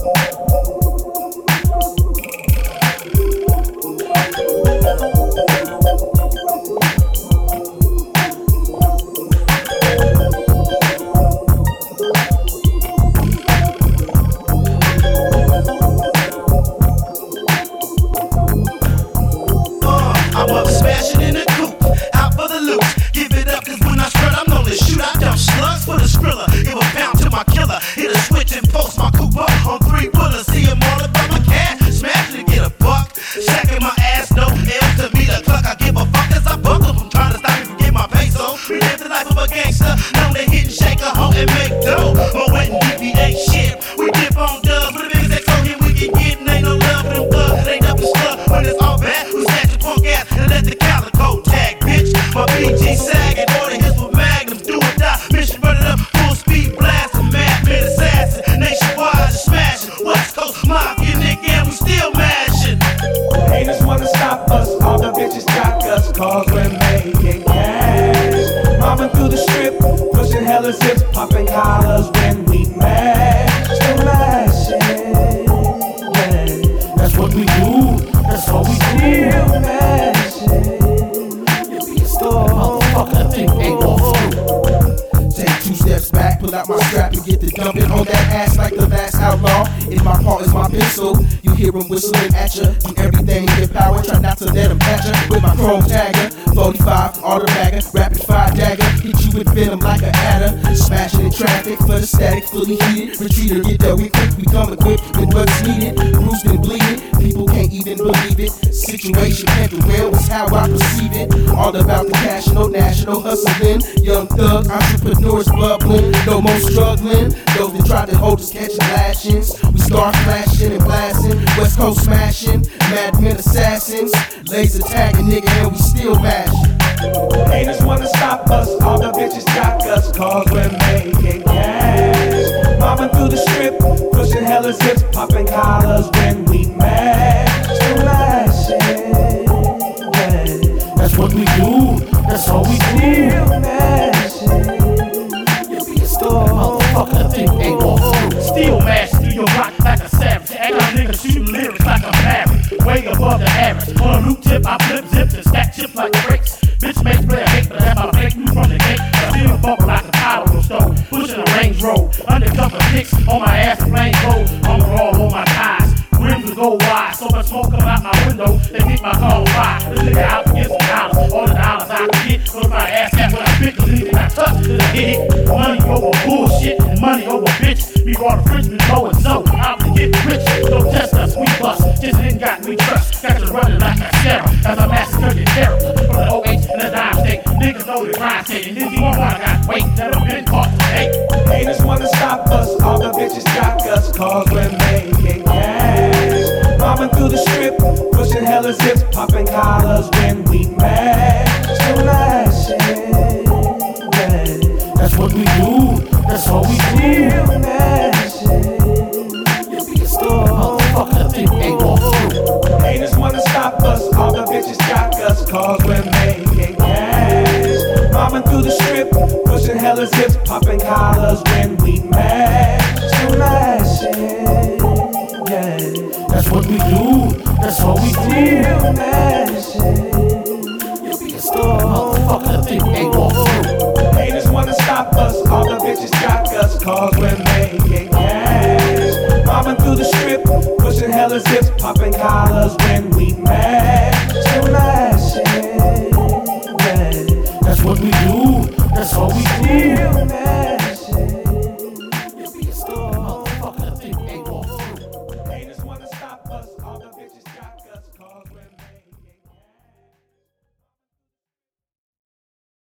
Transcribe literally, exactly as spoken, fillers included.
Fully heated, retreat or get there we quick, we come equipped with what's needed. Bruised and bleeding, people can't even believe it. Situation can't derail, it's how I perceive it. All about the cash, no national hustling. Young thug, entrepreneurs bubbling, no more struggling. Those that try to hold us catching lashings. We start flashing and blasting, West Coast smashing, madmen assassins, laser tagging nigga and we still mashing. Haters wanna stop us, all the bitches jock us, cause we're making cash. Mobbing through the strip, pushing hella zips, popping collars when we mash. Still mashing, yeah. That's what we do, that's all we do. Still mashing, you be a store, motherfucker, think ain't gon' through. Still mashing through your rock like a savage. Act like a nigga shooting lyrics like a maverick, way above the average. On a loop tip, I flip zips and stack chips like bricks. Bitch makes play a hate, but that's my fake from the gate. I still bumper like a power stove, pushing a Range Rover. Undercover pics on my ass and flame clothes. I'm all on my thighs. Rims will go wide, so much smoke come out my window. They make my car on fire. This nigga out to get some dollars. All the dollars I can get, put my ass at when I spit. Cause anything I touch is a hit. Money over bullshit and money over bitch. We brought a Frenchman going so out to get rich. Don't test us, we bust. Just ain't got me trust. Got you running like a Sarah as I massacre your terror. From the O H and the dime state. Niggas know the grind state. And if you want I got weight, never been caught today. Haters wanna stop us, all the bitches jock us, cause we're making cash. Mobbing through the strip, pushing hella zips, popping collars when we mash. Still mashing, yeah. That's what we do, that's all we do. Still mashing, you be a store, motherfucker, think ain't gon' through. Haters wanna stop us, all the bitches jock us, cause we're making cash. Mobbing through the strip, pushing hella zips, popping collars when we mash. Still mashing, yeah. That's what we do, that's all we do. Still mashing, you be a store, motherfucker, think ain't gon' through. Haters wanna stop us, all the bitches jock us, cause we're making cash. Mobbing through the strip, pushing hella zips, popping collars when we mash.